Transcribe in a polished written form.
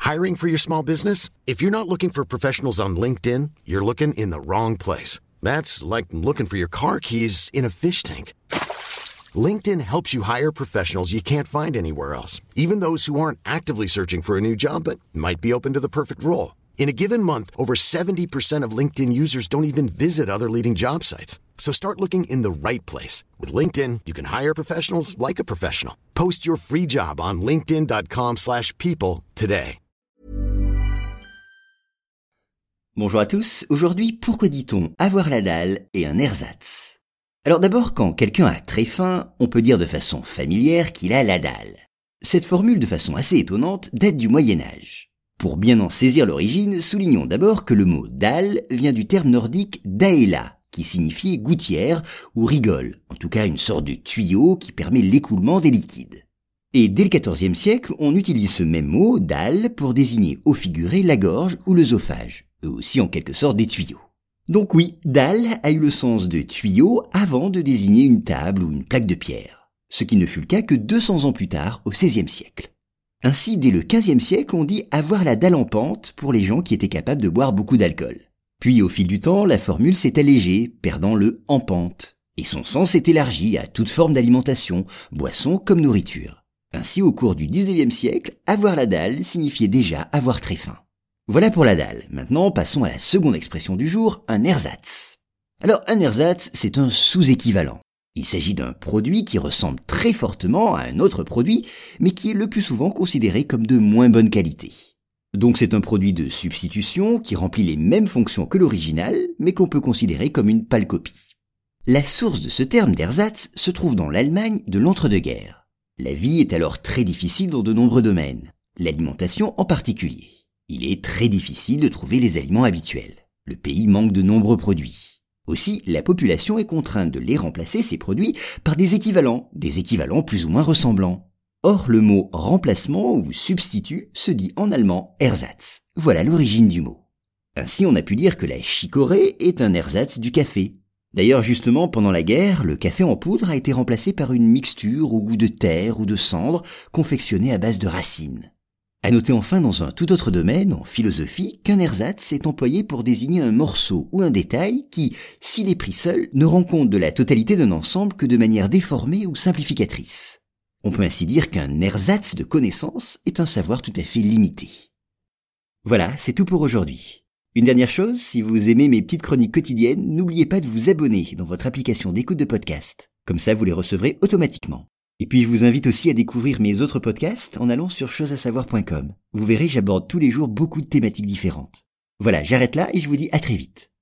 Hiring for your small business? If you're not looking for professionals on LinkedIn, you're looking in the wrong place. That's like looking for your car keys in a fish tank. LinkedIn helps you hire professionals you can't find anywhere else, even those who aren't actively searching for a new job but might be open to the perfect role. In a given month, over 70% of LinkedIn users don't even visit other leading job sites. So start looking in the right place. With LinkedIn, you can hire professionals like a professional. Post your free job on linkedin.com/people today. Bonjour à tous, aujourd'hui, pourquoi dit-on avoir la dalle et un ersatz ? Alors d'abord, quand quelqu'un a très faim, on peut dire de façon familière qu'il a la dalle. Cette formule, de façon assez étonnante, date du Moyen-Âge. Pour bien en saisir l'origine, soulignons d'abord que le mot dalle vient du terme nordique daela, qui signifiait gouttière ou rigole, en tout cas une sorte de tuyau qui permet l'écoulement des liquides. Et dès le XIVe siècle, on utilise ce même mot, dalle, pour désigner au figuré la gorge ou l'œsophage, eux aussi en quelque sorte des tuyaux. Donc oui, dalle a eu le sens de tuyau avant de désigner une table ou une plaque de pierre, ce qui ne fut le cas que 200 ans plus tard, au XVIe siècle. Ainsi, dès le XVe siècle, on dit avoir la dalle en pente pour les gens qui étaient capables de boire beaucoup d'alcool. Puis au fil du temps, la formule s'est allégée, perdant le en pente, et son sens s'est élargi à toute forme d'alimentation, boisson comme nourriture. Ainsi, au cours du XIXe siècle, avoir la dalle signifiait déjà avoir très faim. Voilà pour la dalle. Maintenant, passons à la seconde expression du jour, un ersatz. Alors, un ersatz, c'est un sous-équivalent. Il s'agit d'un produit qui ressemble très fortement à un autre produit, mais qui est le plus souvent considéré comme de moins bonne qualité. Donc c'est un produit de substitution qui remplit les mêmes fonctions que l'original, mais qu'on peut considérer comme une pâle copie. La source de ce terme d'ersatz se trouve dans l'Allemagne de l'entre-deux-guerres. La vie est alors très difficile dans de nombreux domaines, l'alimentation en particulier. Il est très difficile de trouver les aliments habituels. Le pays manque de nombreux produits. Aussi, la population est contrainte de les remplacer, ces produits, par des équivalents plus ou moins ressemblants. Or, le mot remplacement ou substitut se dit en allemand Ersatz. Voilà l'origine du mot. Ainsi, on a pu dire que la chicorée est un ersatz du café. D'ailleurs, justement, pendant la guerre, le café en poudre a été remplacé par une mixture au goût de terre ou de cendre, confectionnée à base de racines. À noter enfin dans un tout autre domaine, en philosophie, qu'un ersatz est employé pour désigner un morceau ou un détail qui, s'il est pris seul, ne rend compte de la totalité d'un ensemble que de manière déformée ou simplificatrice. On peut ainsi dire qu'un ersatz de connaissance est un savoir tout à fait limité. Voilà, c'est tout pour aujourd'hui. Une dernière chose, si vous aimez mes petites chroniques quotidiennes, n'oubliez pas de vous abonner dans votre application d'écoute de podcast. Comme ça, vous les recevrez automatiquement. Et puis je vous invite aussi à découvrir mes autres podcasts en allant sur chosesasavoir.com. Vous verrez, j'aborde tous les jours beaucoup de thématiques différentes. Voilà, j'arrête là et je vous dis à très vite.